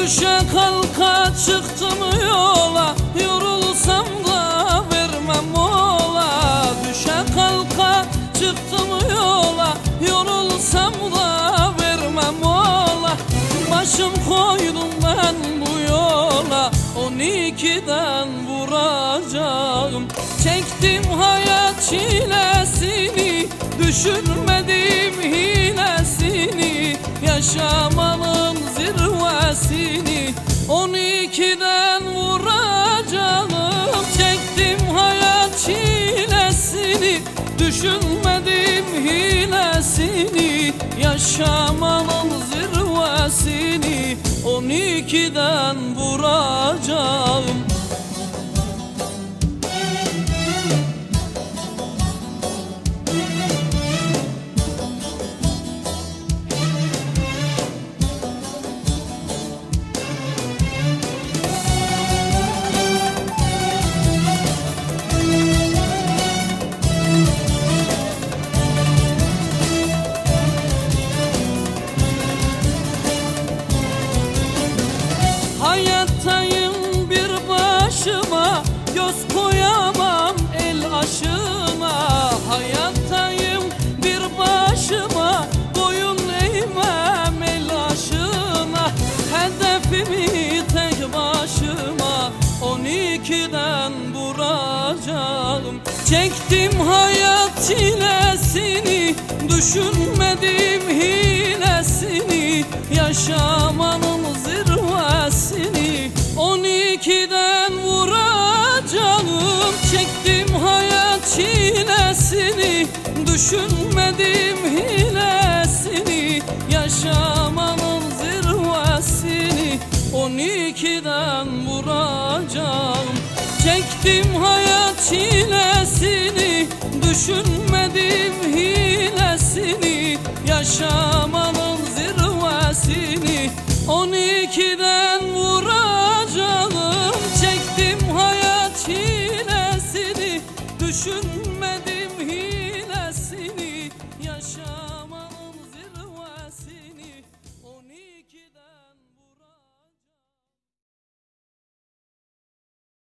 Düşe kalka çıktım yola, yorulsam da vermem mola. Düşe kalka çıktım yola, yorulsam da vermem mola. Başım koydum ben bu yola, 12'den vuracağım. Çektim hayat çilesini, düşünmedim hilesini. Yaşamanın zirvesini 12'den vuracağım. Çektim hayat çilesini, düşünmedim hilesini. Yaşamanın zirvesini 12'den vuracağım. Hayattayım bir başıma, göz koyamam el aşına. Hayattayım bir başıma, boyun eğmem el aşına. Hedefimi tek başıma 12'den vuracağım. Çektim hayat çilesini, düşünmedim hilesini. Yaşamanın zirvesini 12'den vuracağım. Çektim hayat çilesini, düşünmedim hilesini. Yaşamanın zirvesini 12'den vuracağım. Çektim hayat çilesini, düşünmedim hilesini. Yaşamanın zirvesini 12